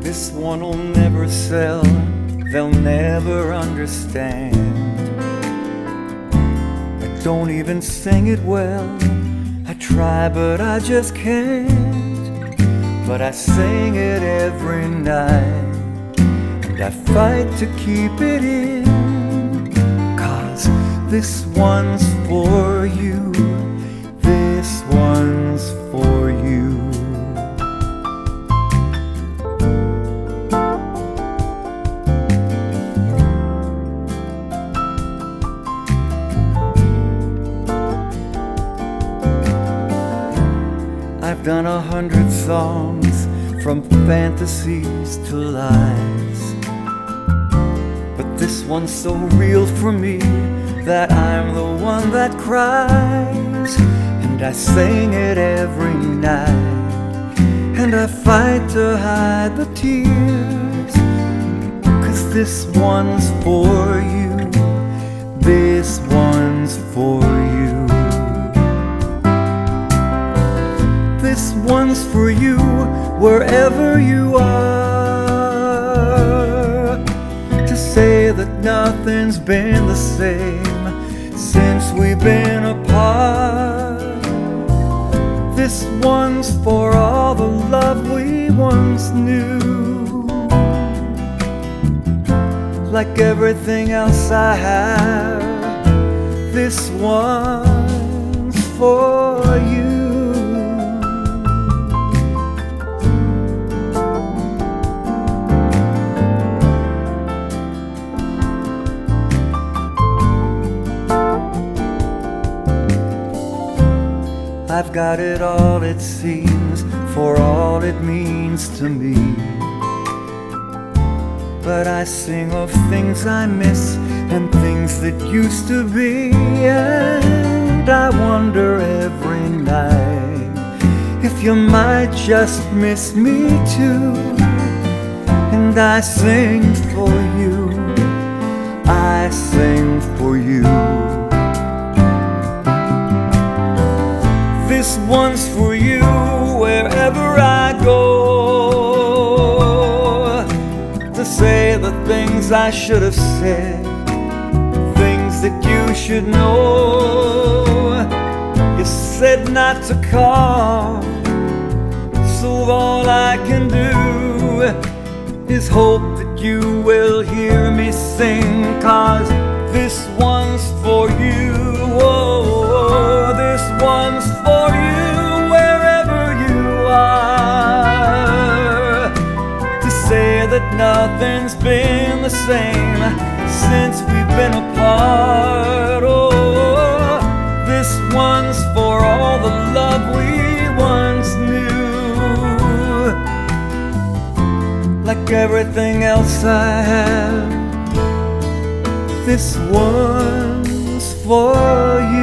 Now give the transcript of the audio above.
This one'll never sell, they'll never understand. I don't even sing it well, I try but I just can't. But I sing it every night, and I fight to keep it in. 'Cause this one's for you, this one's for you. I've done 100 songs, from fantasies to lies, but this one's so real for me that I'm the one that cries. And I sing it every night, and I fight to hide the tears. 'Cause this one's for you, this one's for you. This one's for you, wherever you are. To say that nothing's been the same since we've been apart. This one's for all the love we once knew. Like everything else I have, this one's for you. I've got it all, it seems, for all it means to me. But I sing of things I miss and things that used to be. And I wonder every night if you might just miss me too. And I sing for you, I sing for you. This one's for you, wherever I go. To say the things I should have said, things that you should know. You said not to call, so all I can do is hope that you will hear me sing. 'Cause this one's for you, oh, this one's for you, wherever you are. To say that nothing's been the same since we've been apart. Oh, this one's for all the love we once knew. Like everything else I have, this one's for you.